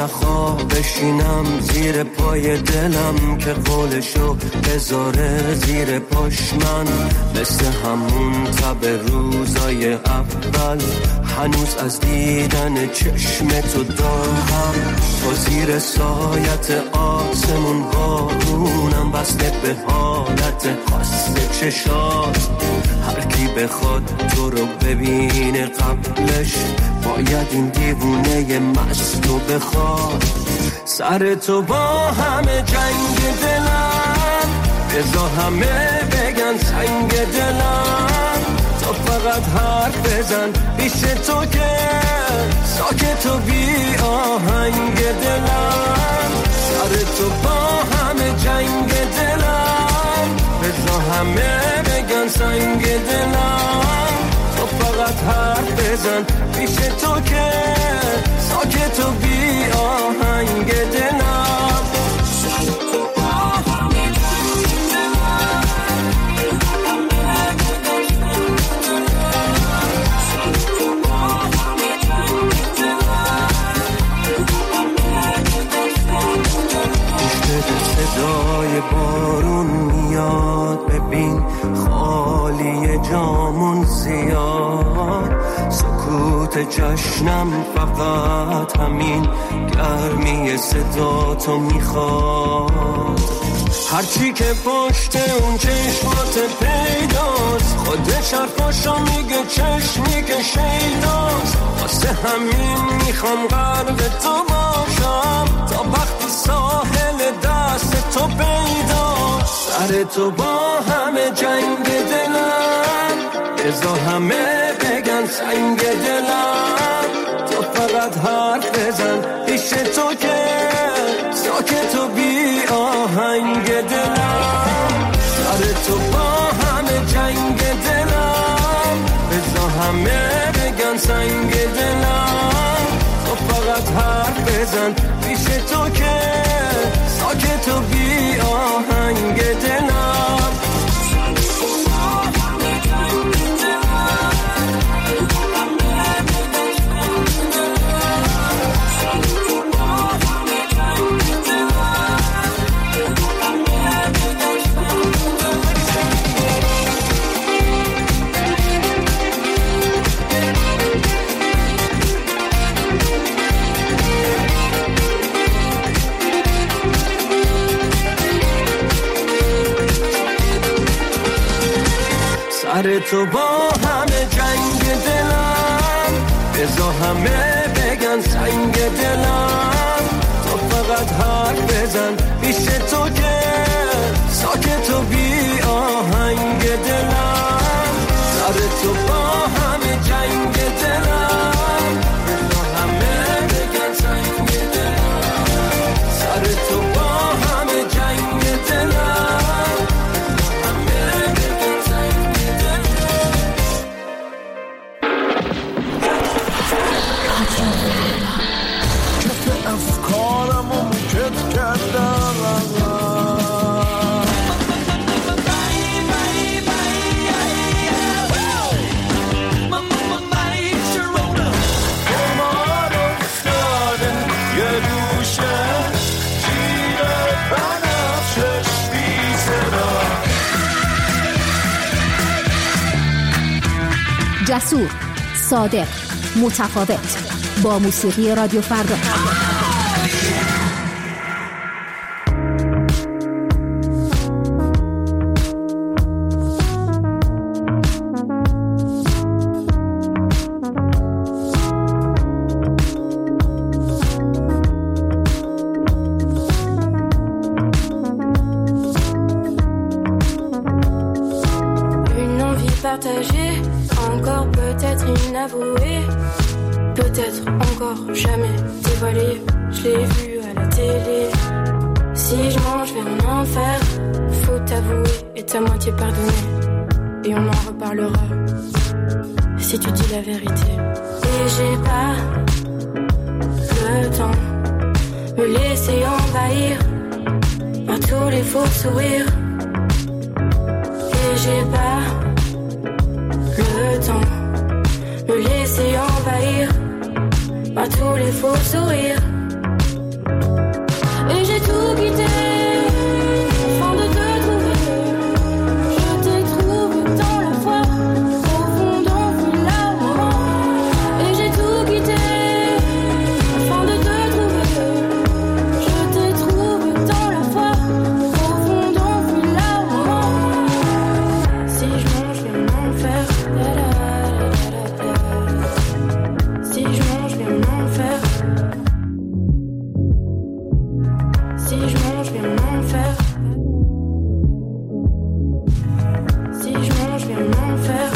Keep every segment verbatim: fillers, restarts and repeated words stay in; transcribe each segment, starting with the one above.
نخواه بشینم زیر پای دلم که قولشو بذاره زیر پاش من مثل همون تب روزای اول هنوز از دیدن چشم تو دارم تو زیر سایت آسمون بارونم بسته به حالت خاص چشات هر کی بخواد تو رو ببینه قبلش باید این دیوونه مستو بخواد سر تو با همه جنگ دلم بذار همه بگن سنگ دلم تو فقط حرف بزن پیش تو که ساکت و بی آهنگ دلم سر تو با همه جنگ دلم بذار همه بگن سنگ دلم تو فقط حرف بزن پیش تو که ساکت و بی آهنگ دلم صدای بارون میاد ببین خالی جامون زیاد سکوت جشنم فقط همین گرمی صدا تو میخواد هرچی که پشت اون چشمات پیداست خودش حرفاشو میگه چشمی که شیداست واسه همین میخوام قرب تو باشم تا وقتی ساحل دست تو پیداست سر تو با همه جنگ دلم بذار همه بگن سنگ دلم تو فقط حرف بزن پیش تو که ساکت و بی آهنگ دلم سر تو با همه جنگ دلم بذار همه بگن سنگ دلم تو فقط حرف بزن پیش تو که ساکت و بی آهنگ دلم سر تو با همه جنگ دلم بذار همه بگن سنگ دلم تو فقط حرف بزن پیش تو که ساکت و بی آهنگ دلم سر تو با همه جنگ دلم بذار همه بگن سنگ دلم سر تو با همه جنگ دلم افکارمو کت کردم قمار افتادن یه دوشه جیر بنفشش بی صدا جسور، صادق، متفاوت با موسیقی رادیو فردا. Partagée, encore peut-être inavouée, peut-être encore jamais dévoilée. Je l'ai vu à la télé. Si je mange, je vais en enfer. Faut t'avouer et ta moitié pardonner. Et on en reparlera si tu dis la vérité. Et j'ai pas le temps me laisser envahir par tous les faux sourires. Et j'ai pas le temps me laisser envahir par tous les faux sourires. tout quitté afin de te trouver. Je t'ai trouvé dans la foi, profondant vu l'amour. Et j'ai tout quitté afin de te trouver. Je t'ai trouvé dans la foi, profondant vu l'amour. Si je mange, je vais m'en faire. Si je mange, je vais m'en faire. Si je mange, je vais m'en faire. Si je mange, je vais m'en faire.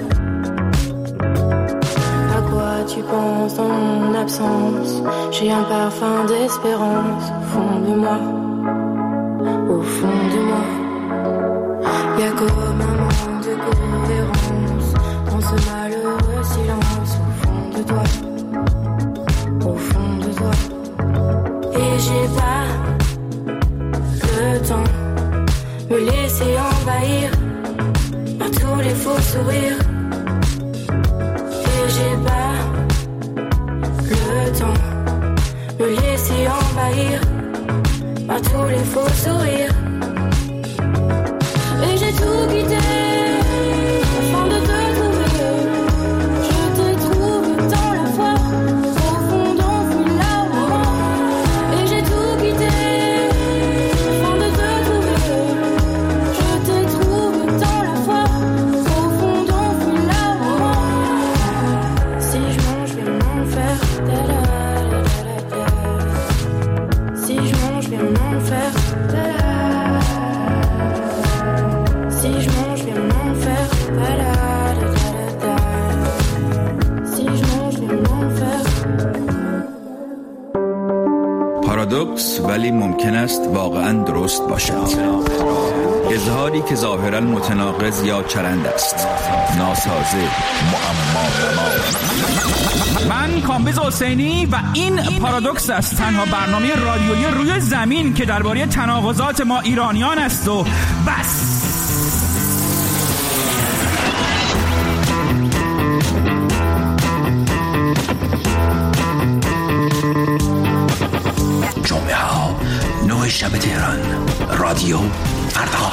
À quoi tu penses dans mon absence? J'ai un parfum d'espérance au fond de moi. Au fond de moi. Y'a comme un manque de cohérence dans ce malheureux silence au fond de toi. Au fond de toi. Et j'ai pas le temps me laisser envahir par tous les faux sourires. Et j'ai pas le temps me laisser envahir par tous les faux sourires. Et j'ai tout quitté afin de te trouver. Je t'ai trouvé dans la foi, profondant vu l'amour. Et j'ai tout quitté afin de te trouver. Je t'ai trouvé dans la foi, profondant vu l'amour. Si je mange, je vais m'en faire. Si je mange, je vais m'en faire. Si je mange, je vais m'en faire. Si je mange, je vais m'en faire. پارادوکس ولی ممکن است واقعاً درست باشد. اظهاری که ظاهراً متناقض یا چرند است. ناسازه، معما. من کامبیز حسینی و این پارادوکس است، تنها برنامه رادیویی روی زمین که درباره تناقضات ما ایرانیان است و بس. جمعه ها نه شب تهران، رادیو فردا.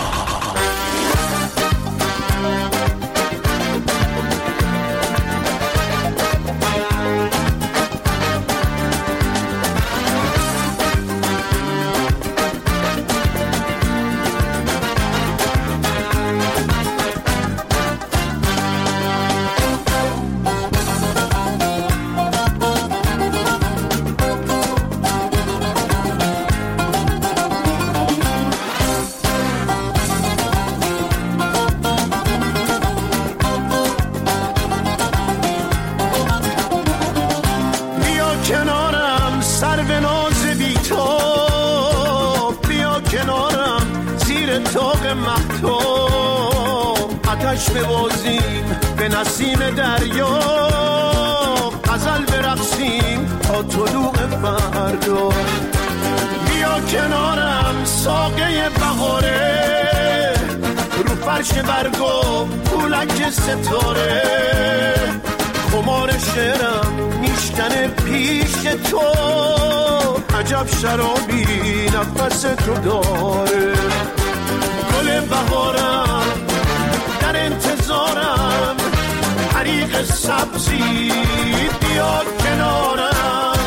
ببازیم به نسیم دریا، غزل برقصیم تا طلوع فردا. بیا کنارم ساقه بهاره، رو فرش برگو پولک ستاره. خمار شعرم میشکنه پیش تو، عجب شرابی نفس تو داره. گل بهارم در انتظارم، حریق سبزی بیا کنارم.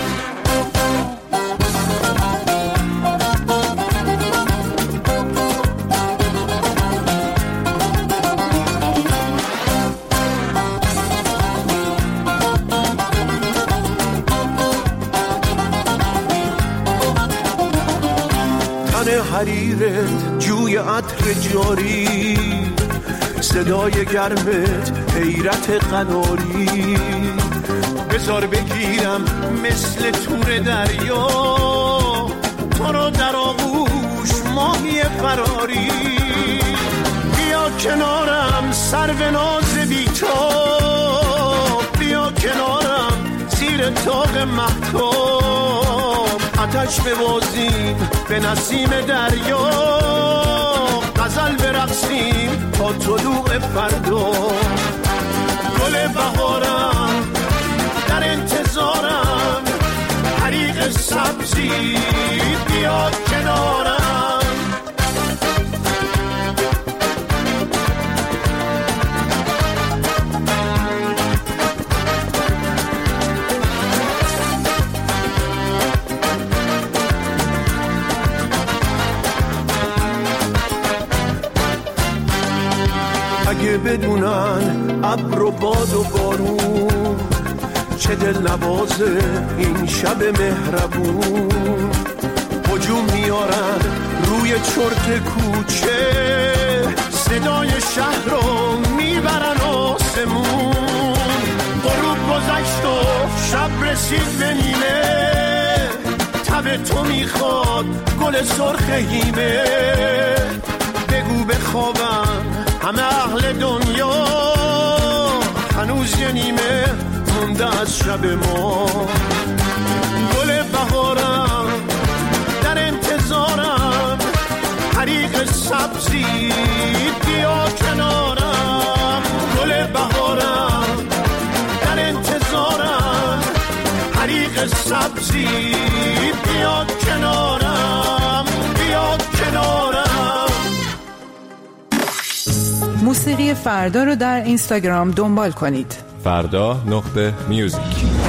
تن حریرت جوی عطر جاری، صدای گرمت حیرت قناری. بذار بگیرم مثل تور دریا، تو رو در آغوش ماهی فراری. بیا کنارم سرو ناز بی‌تاب، بیا کنارم زیر تاق مهتاب. آتش ببازیم به نسیم دریا، غزل برقصیم تا طلوع فردا. گل بهارم در انتظارم، حریق سبزی بیا کنار. اگه بدونن ابر و باد و بارون چه دل نوازه این شب مهربون. هجوم میارن روی چرت کوچه، صدای شهر رو میبرن آسمون. غروب گذشت و شب رسید به نیمه، تب تو میخواد گل سرخ هیمه. بگو بخوابن همه اهل دنیا، هنوز یه نیمه مونده از شب ما. گل بهارم در انتظارم، حریق سبزی بیا کنارم. گل بهارم در انتظارم، حریق سبزی بیا کنارم، بیا کنارم. موسیقی فردا رو در اینستاگرام دنبال کنید. فردا نقطه میوزیک.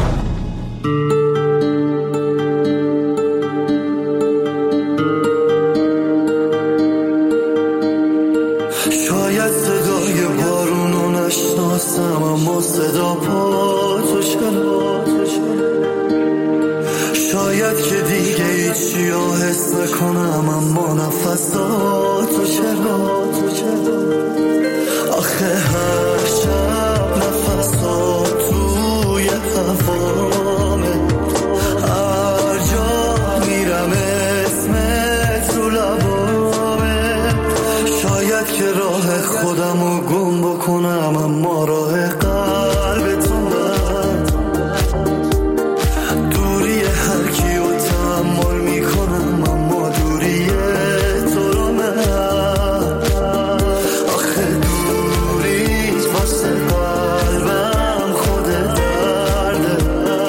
شاید صدای بارونو نشناسم، اما صدا پا تو چرا؟ شاید که دیگه هیچی ها حس نکنم، اما نفساتو چرا؟ آخه هر شب نفسات توی هوامه، هر جا میرم اسمت رو لبامه. شاید که راه خودمو گم بکنم، اما راه قلب تو من. دوری هر کیو تحمل میکنم، اما دوری تو رو من. آخه دوریت واسه قلبم خود درده،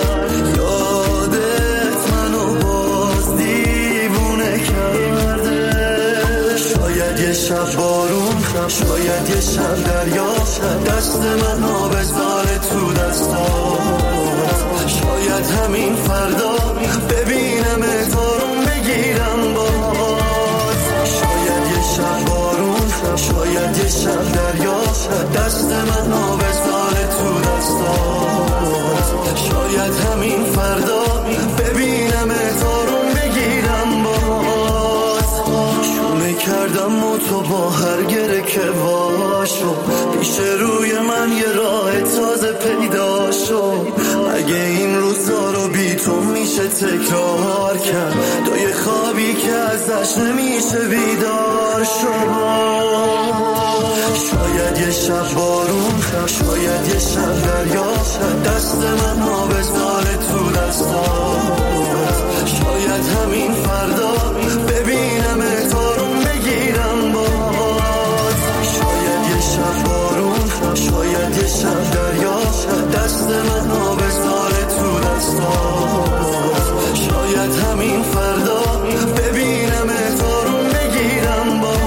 یادت منو باز دیوونه کرده. شاید یه شب بارون، شاید یه شب دریا، دست منو بذاره تو دستات. شاید همین فردا ببینم اتارم بگیرم باز. شاید یه شب بارون، شاید یه شب دریا، دست منو بذاره تو دستات. شاید همین فردا ببینم اتارم بگیرم باز. شونه کردم و تو با هر گره که واشو، پیش روی من یه راه تازه پیدا شد. اگه این روزا رو بی تو میشه تکرار کرد، تو یه خوابی که ازش نمیشه بیدار شد. شاید یه شب بارون، شاید یه شب دریا، دست من ها بذاره تو دستات. شاید همین فردا ببینم اتارم بگیرم باز. شاید یه شب بارون، شاید یه شب دریا، دست من ها بذاره تو دستات. شاید همین فردا ببینم اتارم بگیرم باز.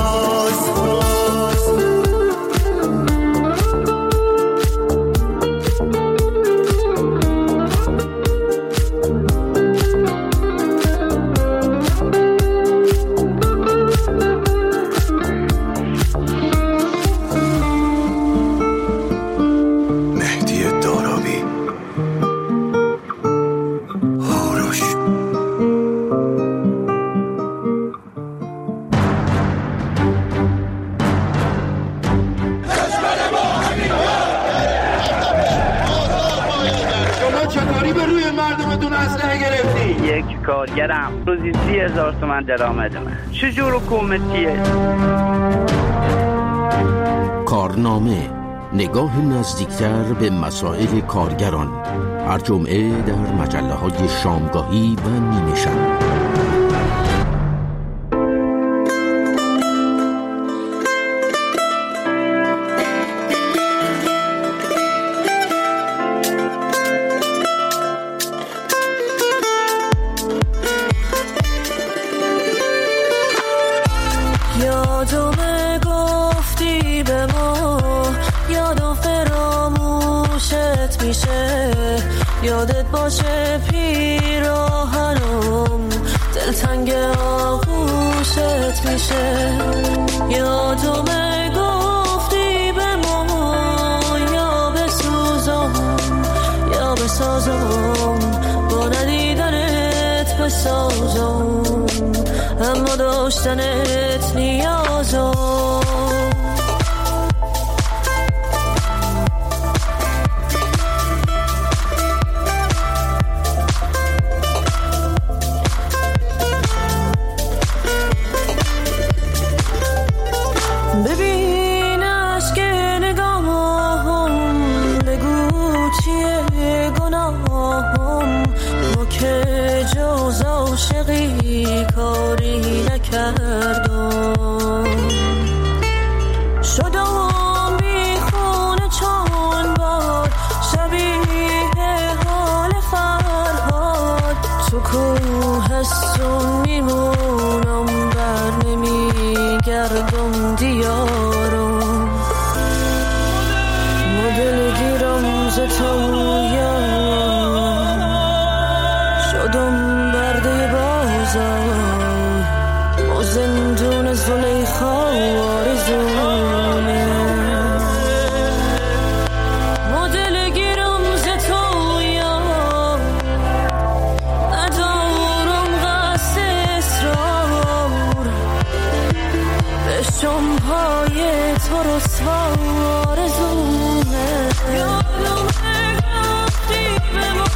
کارگرم روزی سی هزار تومن درآمد من. چجور حکومتیه؟ کارنامه، نگاه نزدیکتر به مسائل کارگران. هر جمعه در مجله های شامگاهی و نیمه شب. یادت باشه پیراهنم دلتنگ آغوشت میشه. یادم گفتی داشتنت نیازم. ببین عشق نگاهم، بگو چیه گناهم. ما که جز عاشقی کاری نکردم. شدم بیخونه چون بار شبیه حال فرهاد. تو کوهستون میمونم بر نمیگردم دیارم. ما دلگیرم ز تویم، شدم برده بازم. ما زندون زلیخا آرزومه. ما دلگیرم ز تویم، ندارم قصد اصرار. بشم پای تو رسوا آرزومه. یادم رفتی به ما،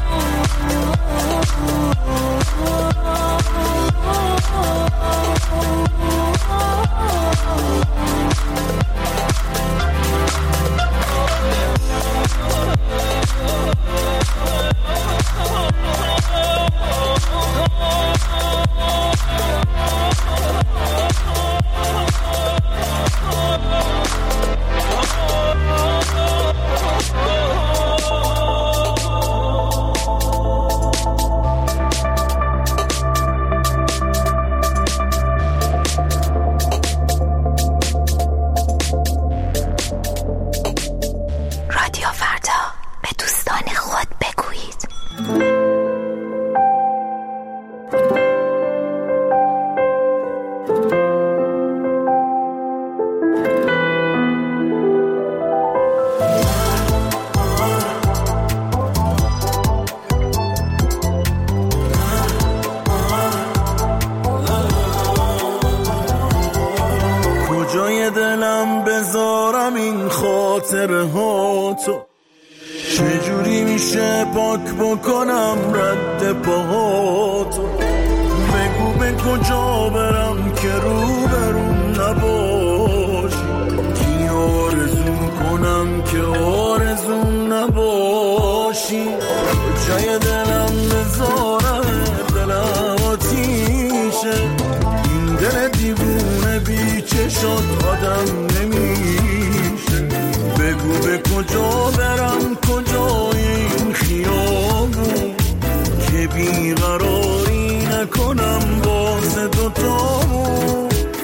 دلم بذارم این خاطره ها تو. چجوری میشه پاک بکنم رد پاهاتو. بگو به کجا برم که رو برون نباشی. کی آرزو کنم که آرزو نباشی. جای دلم بذارم دلم آتیشه. این دل دیوونه بی چشات آدم نمیشه. بگو به کجا برم کجای این خیابون که بیقراری نکنم واسه دوتامون.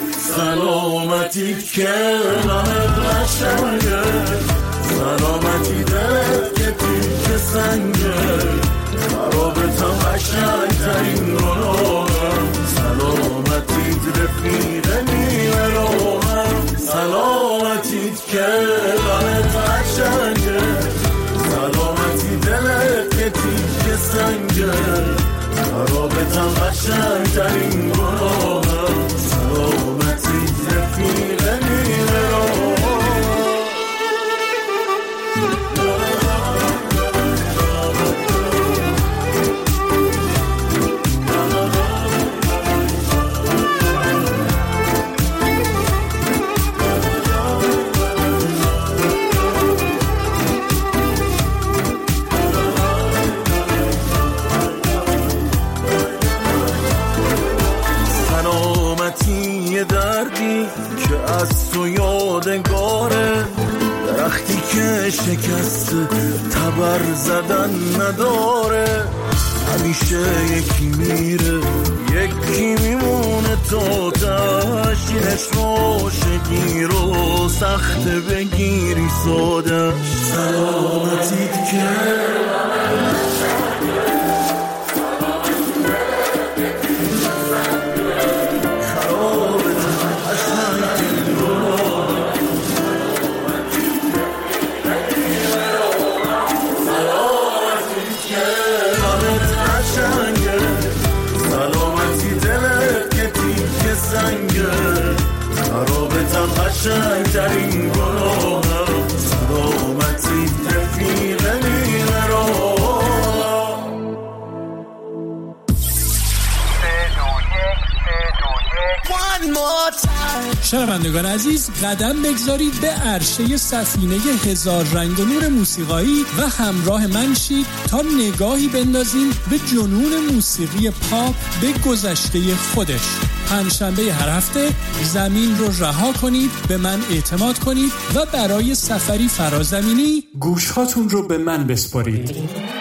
سلامتی که غمت قشنگه، سلامتی دلت که تیک سنگه. خرابتم قشنگترین گناهم، سلامتیت رفیق نیمه راهم. سلامتیت که غمت قشنگه، سلامتی دلت که تیک سنگه. خرابتم قشنگترین گناهم، سلامتیت رفیق نیمه راهم. دردی که از تو یادگاره، درختی که شکست تبر زدن نداره. همیشه یکی میره یکی میمونه تا تشینش روشگی رو سخت بگیری سادش. سلامتیت که قشنگترین گناهم سلامتی رفیق نیمه رو. شنوندگان عزیز، قدم بگذارید به عرشه سفینه هزار رنگ و نور موسیقایی و همراه من شید تا نگاهی بندازیم به جنون موسیقی پاپ به گذشته خودش. پنجشنبه هر هفته زمین رو رها کنید، به من اعتماد کنید و برای سفری فرازمینی گوشهاتون رو به من بسپارید.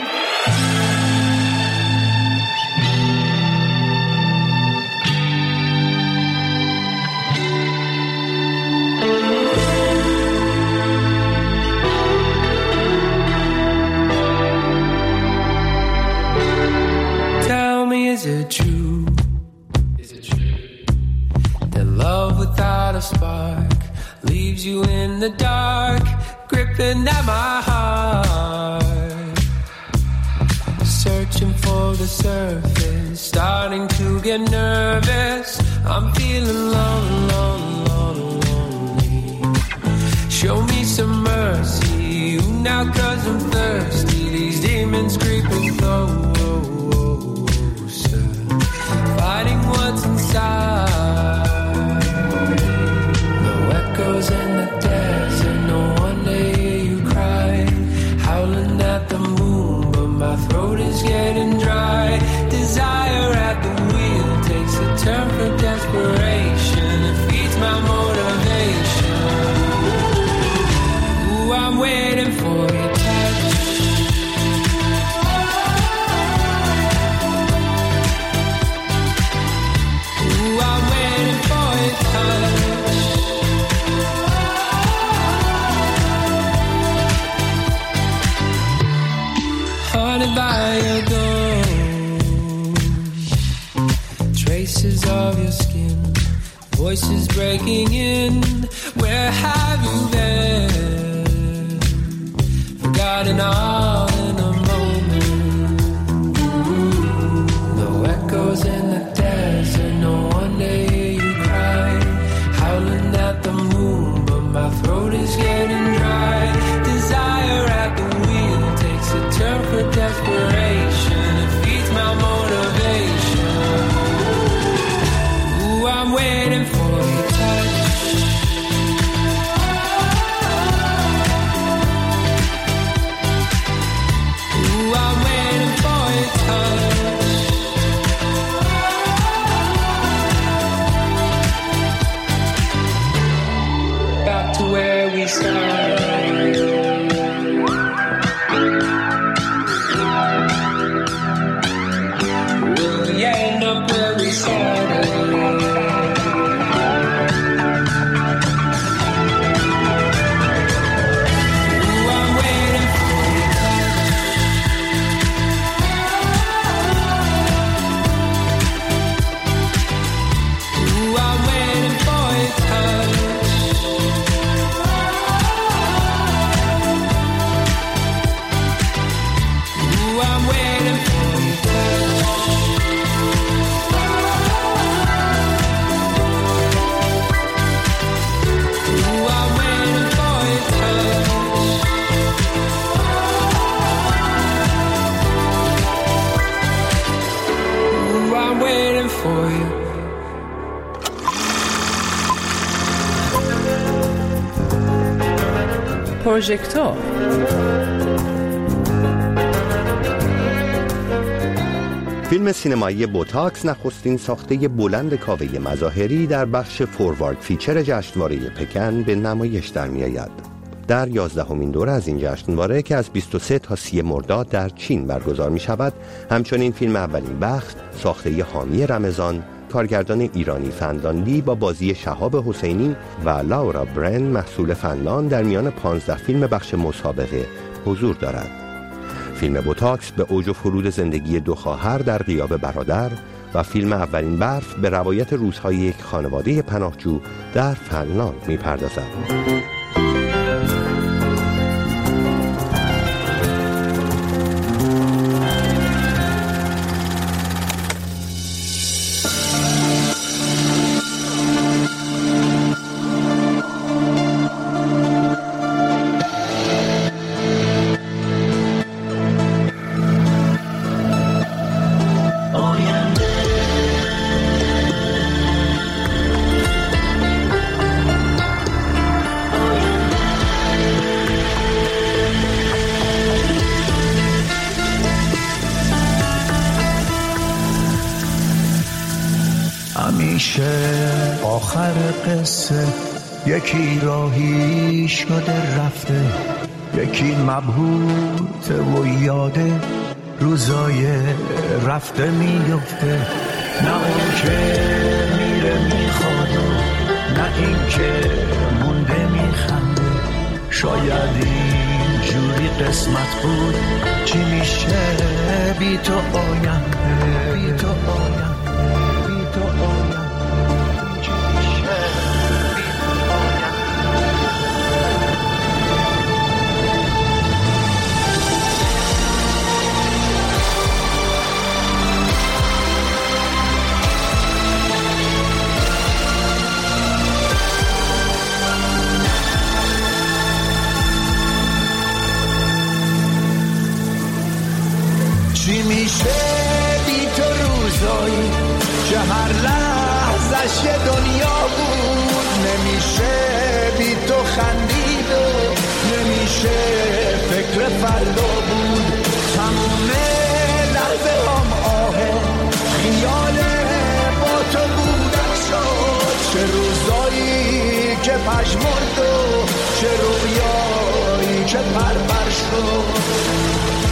Is it true? Is it true that love without a spark leaves you in the dark, gripping at my heart, searching for the surface, starting to get nervous. I'm feeling lonely, lonely, lonely, lonely. Show me some mercy now, 'cause I'm thirsty. These demons creeping close, fighting what's inside. No echoes in the desert, no one to hear you cry. Howling at the moon, but my throat is getting dry. Desire at the wheel takes a turn for desperation. It feeds my motivation. Ooh, I'm waiting for your touch. Haunted by your ghost, traces of your skin, voices breaking in. Where have you been? Forgotten all in a moment. No echoes in the desert, no one to hear you cry. Howling at the moon, but my throat is getting dry. Desire at the wheel takes a turn for desperation. It feeds my motivation. Ooh, I'm waiting for your touch. Ooh, I'm waiting for your touch. Back to where we started. پروژکتور فیلم سینمایی بوتاکس نخستین ساخته بلند کاوه مظاهری در بخش فوروارد فیچر جشنواره پکن به نمایش در می آید. در یازدهمین دوره از این جشنواره که از بیست و سه تا سی مرداد در چین برگزار می شود، همچنین فیلم اولین بخت ساخته حامی رمضان کارگردان ایرانی فندان لی با بازی شهاب حسینی و لاورا برن محصول فنلان در میان پانزده فیلم بخش مسابقه حضور دارد. فیلم بوتاکس به اوج و فرود زندگی دو خواهر در غیاب برادر و فیلم اولین برف به روایت روزهای یک خانواده پناهجو در فنلاند می‌پردازد. آخر قصه یکی راهی شده رفته، یکی مبهوته و یاده روزای رفته میفته. نه اون که میره میخواد، نه این که مونده میخنده. شاید این جوری قسمت بود، چی میشه بی تو آینده، بی تو آینده، بی تو آینده. چی میشه بی تو روزایی که هر لحظش یه دنیا بود؟ نمیشه بی تو خندید و نمیشه فکر فردا بود. تموم لحظه هم آهه خیال با تو بودن شد. چه روزایی که پشمرد و چه رویایی که پرپر شد.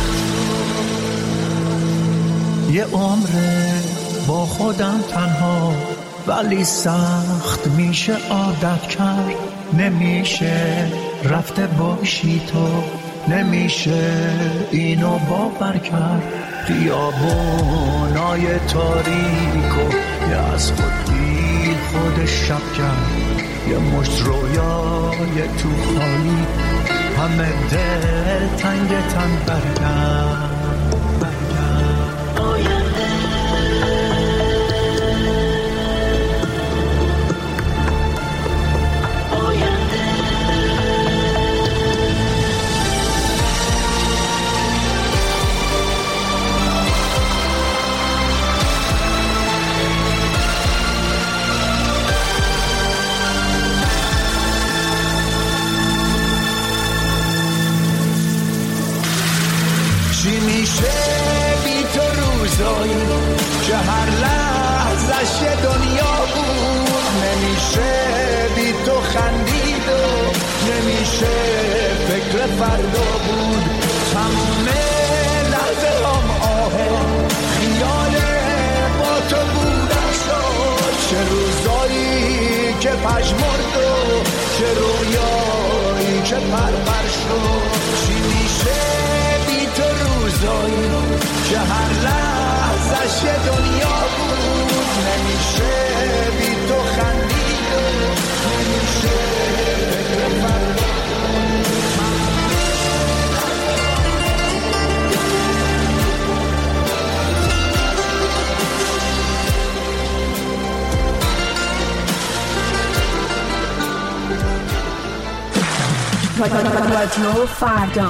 یه عمره با خودم تنها، ولی سخت میشه عادت کرد. نمیشه رفته باشی تو، نمیشه اینو باور کرد. خیابونای تاریک و یه از خود بی خود شب کرد. یه مشت رویای تو خالی، همه دل تنگ تن برگرد. چی میشه بی تو روزایی که هر لحظش یه دنیا بود؟ نمیشه بی تو خندید و نمیشه فکر فردا بود. تموم لحظه هم آهه خیال با تو بودن شد. چه روزایی که پشمرد و چه رویایی که پرپر شد. چی میشه تو روزایی که هر لحظش یه دنیا بود؟ نمیشه بی تو خندید و نمیشه فکر فردا. رادیو فردا.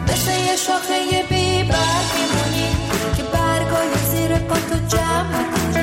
شاخه بی برگ میمونی که برگای زیر پا تو جمع میکنی.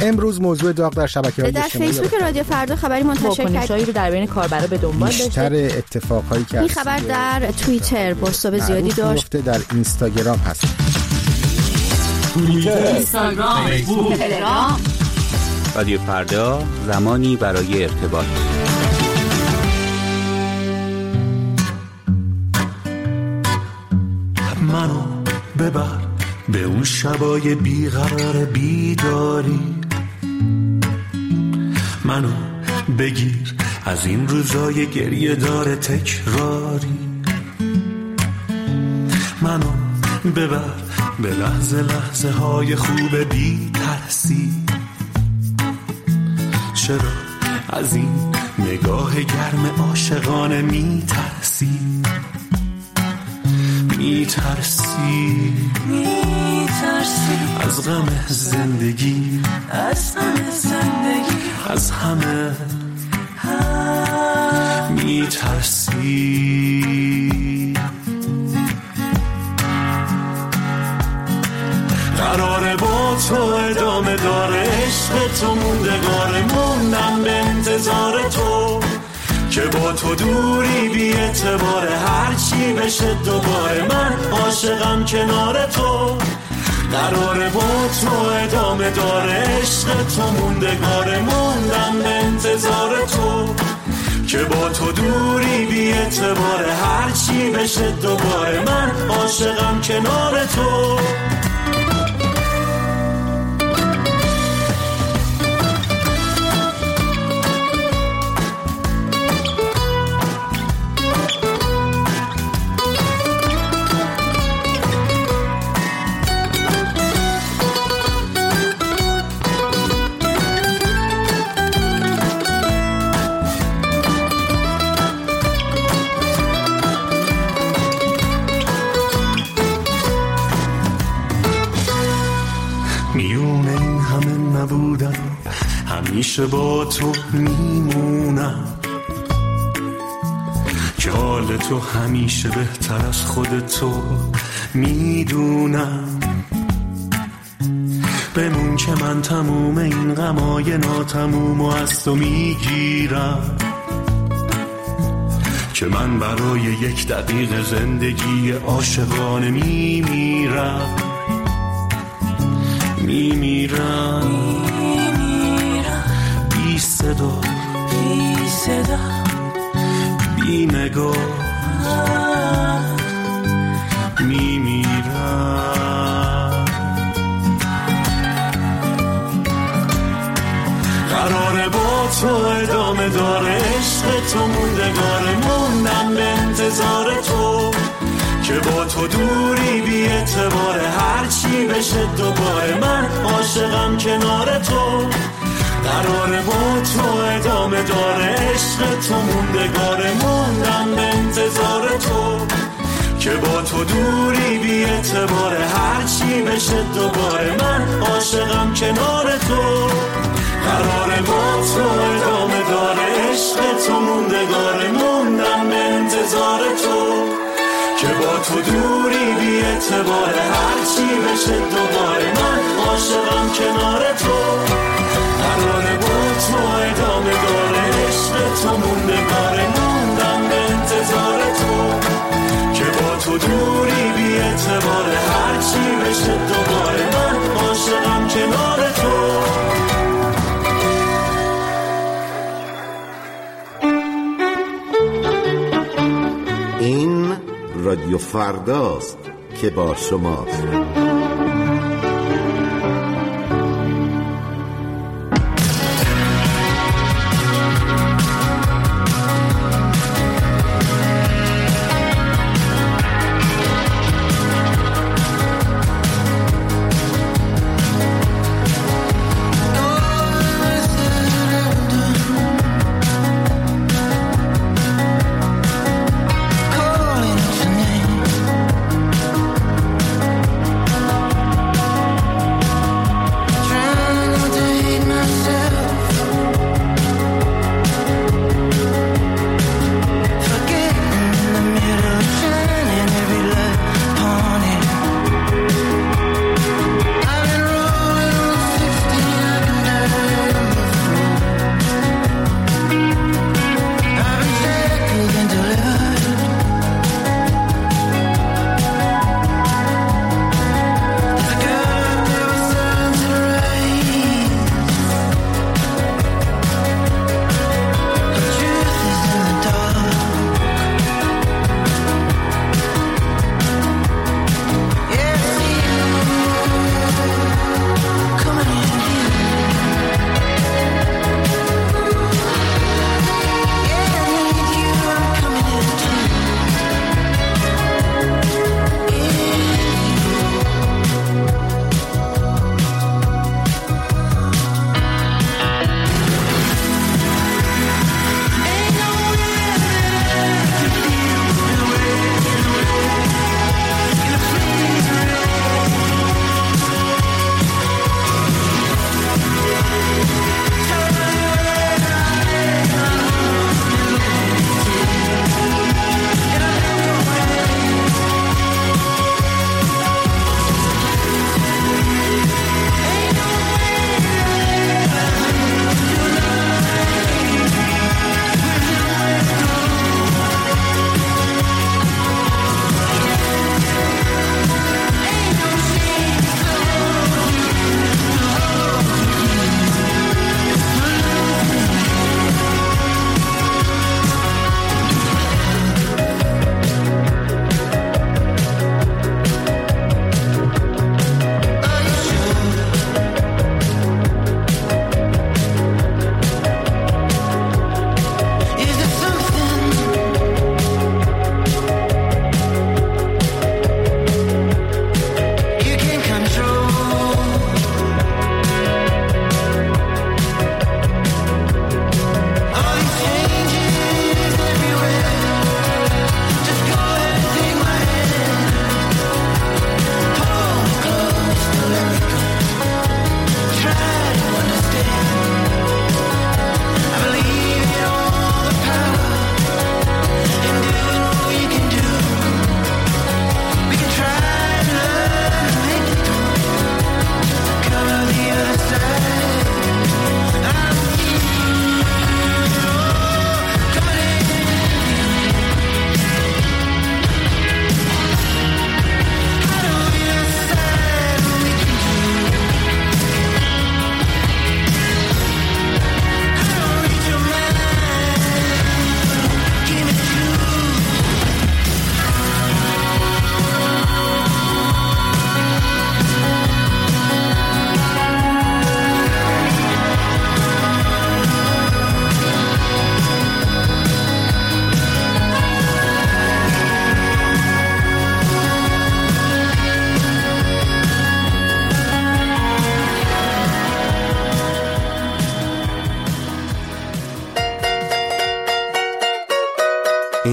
امروز موضوع داغ در شبکه‌های در اجتماعی فیسبوک رادیو فردا خبری منتشر کرد. واکنشایی رو در بین کاربرا به دنبال داشته. بیشتر اتفاقایی که این خبر در توییتر بازتاب زیادی داشت. در اینستاگرام هست. توییتر، اینستاگرام، فیسبوک، تلگرام. رادیو فردا، زمانی برای ارتباط. منو ببر به اون شبای بیقرار بیداری، منو بگیر از این روزای گریه دار تکراری، منو ببر به لحظه لحظه های خوب بی ترسی. چرا از این نگاه گرم عاشقانه می ترسی؟ می ترسی می ترسی از غم زندگی، از غم زندگی، از همه می ترسی. قراره با تو ادامه داره عشق تو موندگاره، موندم به انتظار تو که با تو دوری بی اعتباره، هر چی بشه دوباره من عاشقم کنار تو. قراره با تو ادامه داره عشق تو موندگاره، موندم به انتظار تو که با تو دوری بی اعتباره، هر چی بشه دوباره من عاشقم کنار تو. همیشه با تو میمونم که حال تو همیشه بهتر از خود تو میدونم. بمون که من تموم این غمای ناتموم و از تو میگیرم، که من برای یک دقیقه زندگی عاشقانه میمیرم، میمیرم بی صدا، بی صدا، بی نگاه میمیرم. قراره با تو ادامه داره عشق تو موندگاره، موندم به انتظار تو که با تو دوری بی اعتباره، هر چی بشه دوباره من عاشقم کنار تو. قراره با تو ادامه داره عشق تو موندگاره، موندم به انتظار تو که با تو دوری بی اعتباره، هر چی بشه دوباره من عاشقم کنار تو. قراره با تو ادامه داره عشق تو موندگاره، موندم به انتظار تو که با تو دوری بی اعتباره، هر چی بشه دوباره من عاشقم کنار تو. قراره با تو ادامه داره عشق تو موندگاره، موندم به انتظار تو که با تو دوری بی اعتباره، هر چی بشه دوباره من عاشقم کنار تو. این رادیو فرداست که با شماست.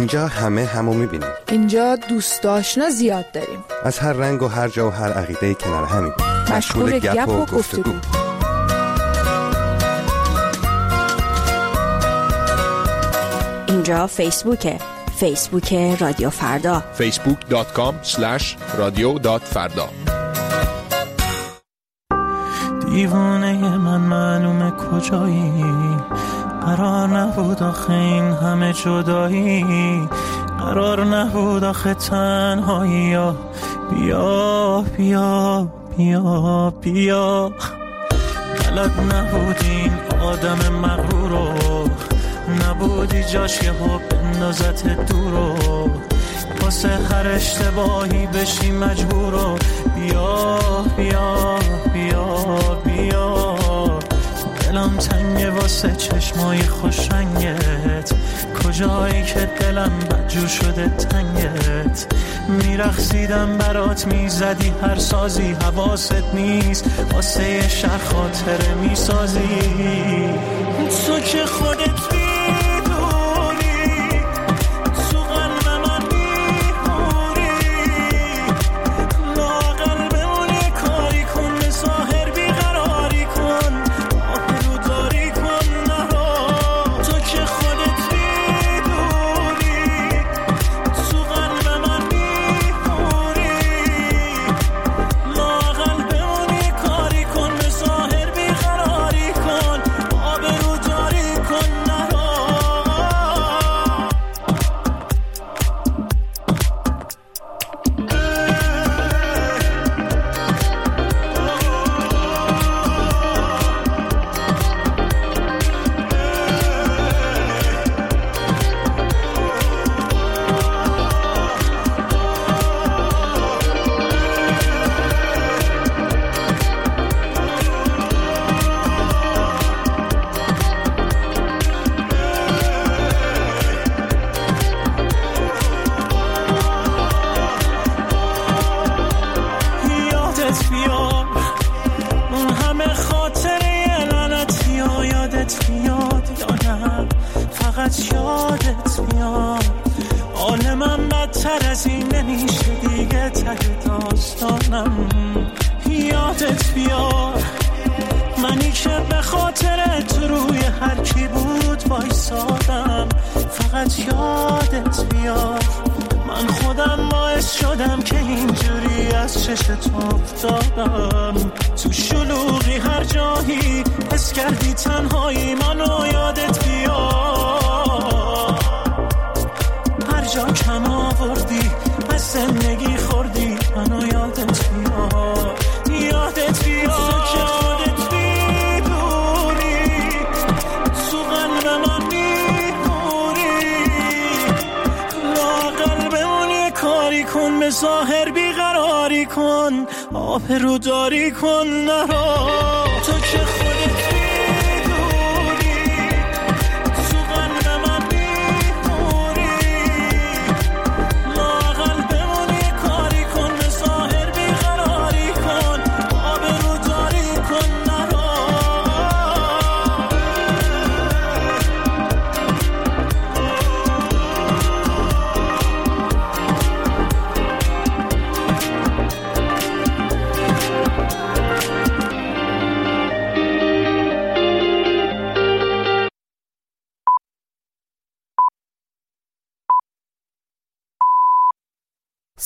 اینجا همه همو میبینیم. اینجا دوست آشنا زیاد داریم. از هر رنگ و هر جا و هر عقیده‌ای کنار همین. مشغول گپ و گفتگو. اینجا فیسبوکه. فیسبوک رادیو فردا. فیسبوک دات کام اسلش رادیو دات فردا. دیوانه من معلومه کجایی، قرار نبود آخه این همه جدایی، قرار نبود آخه تنهایی، یا بیا بیا بیا بیا. بلد نبود این آدم مغرورو، نبودی جاش یه ها بندازت دورو، واسه هر اشتباهی بشی مجبورو. بیا بیا بیا بیا. دلم تنگه واسه چشمای خوش رنگت، کجایی که دلم بدجور شده تنگت. میرقصیدم برات میزدی هر سازی، حواست نیست واسه یه شهر خاطره میسازی. تو که خودت یادت بیار منی که به خاطر تو روی هر کی بود وایسادم. فقط یادت بیار من خودم باعث شدم که اینجوری از چشت افتادم. تو شلوغی هر جایی حس کردی تنهایی منو یادت بیار. هر جا کم آوردی از زندگی خوردی منو یادت بیار. یادت بیار تو که خودت بیدونی تو قلب من میمونی. لااقل بمونی کاری کن به ظاهر بیقراری کن آبرو داری کن نرا. تو که